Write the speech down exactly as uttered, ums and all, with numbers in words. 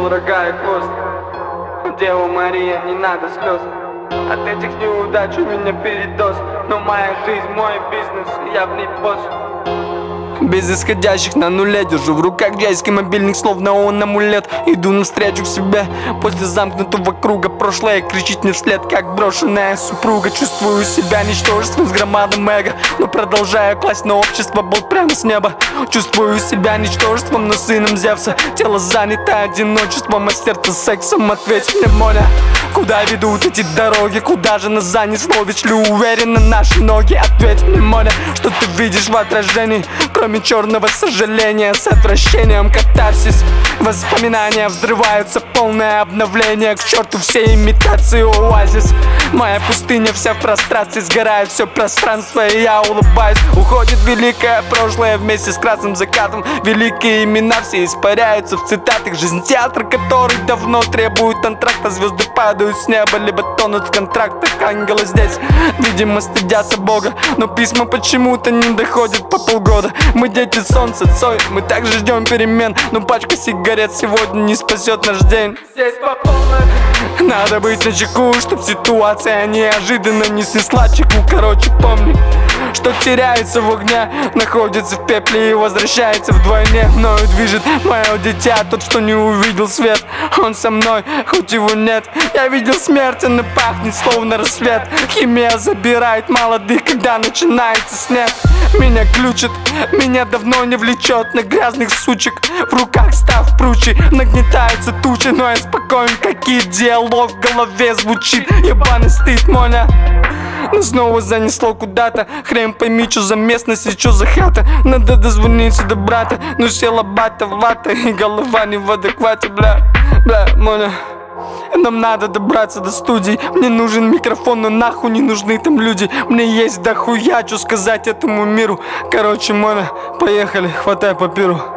был рога и хвост. Дева Мария, не надо слез. От этих неудач у меня передоз. Но моя жизнь, мой бизнес, я в ней босс. Без исходящих на нуле, держу в руках джайский мобильник, словно он амулет. Иду навстречу к себе после замкнутого круга. Прошлое кричит мне вслед, как брошенная супруга. Чувствую себя ничтожеством с громадным эго, но продолжаю класть на общество болт прямо с неба. Чувствую себя ничтожеством, но сыном Зевса. Тело занято одиночеством, а сердце сексом. Ответь мне, Моля, куда ведут эти дороги? Куда же нас занесло? Ведь ли уверены наши ноги? Ответь мне, Моля, что ты видишь в отражении, кроме черного сожаления? С отвращением катарсис. Воспоминания взрываются, полное обновление. К черту все имитации, оазис. Моя пустыня вся в прострации, сгорает все пространство, и я улыбаюсь. Уходит великое прошлое вместе с красным закатом. Великие имена все испаряются в цитатах. Жизнь театр, который давно требует антракта. Звезды падают с неба, либо тонут в контрактах. Ангелы здесь, видимо, стыдятся Бога, но письма почему-то не доходят по полгода. Мы дети солнца, Цой, мы также ждем перемен, но пачка сигарет сегодня не спасет наш день. Здесь по полной. Надо быть начеку, чтоб ситуация неожиданно не снесла чеку. Короче, помни, что теряется в огне, находится в пепле и возвращается вдвойне. Мною движет мое дитя, тот, что не увидел свет. Он со мной, хоть его нет. Я видел смерть, она пахнет словно рассвет. Химия забирает молодых, когда начинается снег. Меня ключит, меня давно не влечет на грязных сучек. В руках став пручи, нагнетаются тучи, но я спокоен, какие диалог в голове звучит. Ебаный стыд, Моля. Но снова занесло куда-то. Хрен пойми, что за местность и что за хата. Надо дозвониться до брата, но села бата вата, и голова не в адеквате, бля, бля, Моля. Нам надо добраться до студии. Мне нужен микрофон, но нахуй не нужны там люди. Мне есть дохуя, что сказать этому миру. Короче, Моля, поехали, хватай папиру.